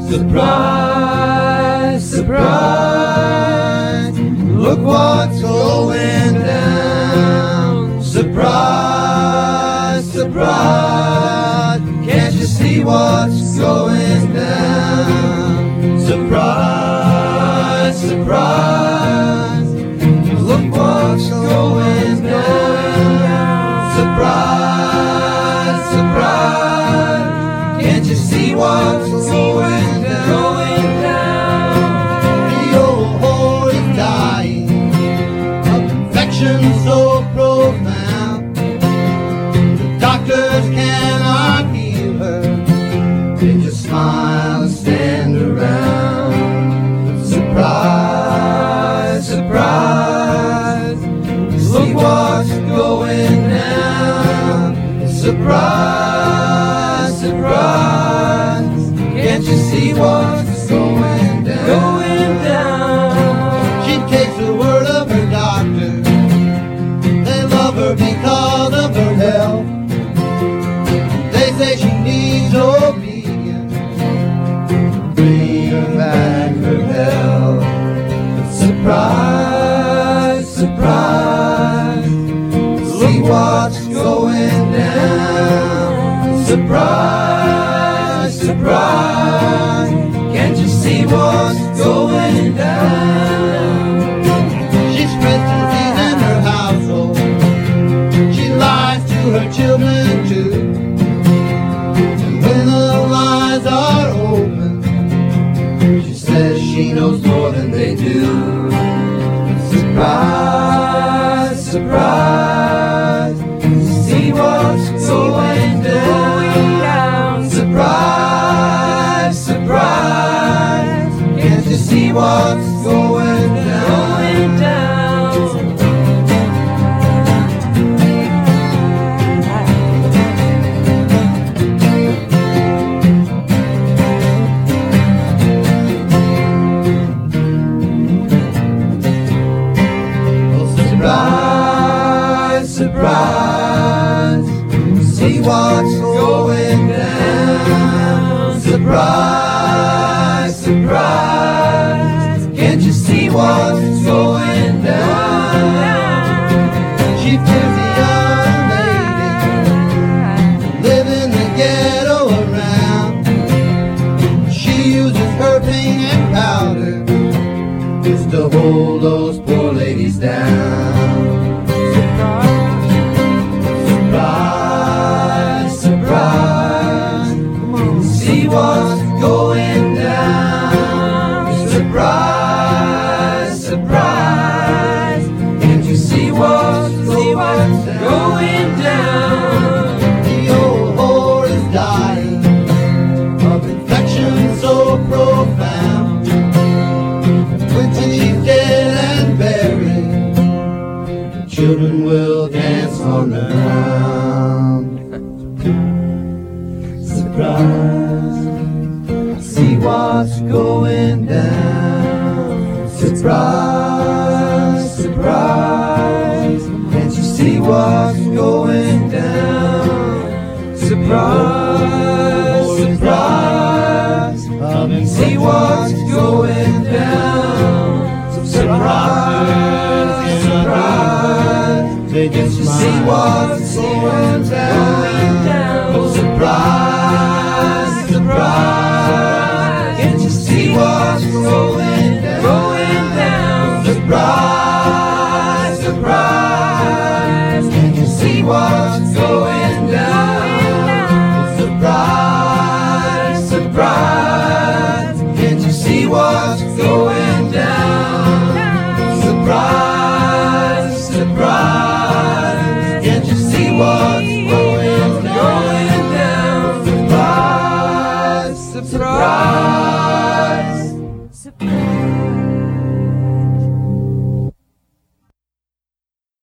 Surprise, surprise, look what's going down. Surprise, surprise, can't you see what's going down? Surprise, surprise, look what's going down. Surprise, surprise, can't you see what's going down? So profound, the doctors cannot heal her. They just smile and stand around. Surprise, surprise, look what's going down. Surprise, surprise, can't you see what's going down? Going down. She takes the word of her doctor. Because of her health, they say she needs obedience. Bring her back her health. Surprise, surprise, see what's going down. Surprise, surprise, can't you see what's going down? She spreads disease in her household. Her children too. And when the lies are open, she says she knows more than they do. Surprise, surprise, see what's going down. Surprise, surprise, can't you see what's going down? Surprise, see what's going down. Surprise, surprise, can't you see what's going down? She feels the young lady living the ghetto around. She uses her paint and powder just to hold those poor ladies down. What's going down? Surprise, surprise, can't you see what's going down? The old whore is dying of infection so profound. When she's dead and buried, the children will dance on the ground. Surprise, see what's going down. Surprise, surprise, can't you see what's going down? Surprise, surprise, come and see what's going down. Surprise, surprise, they just see what's going down. Surprise.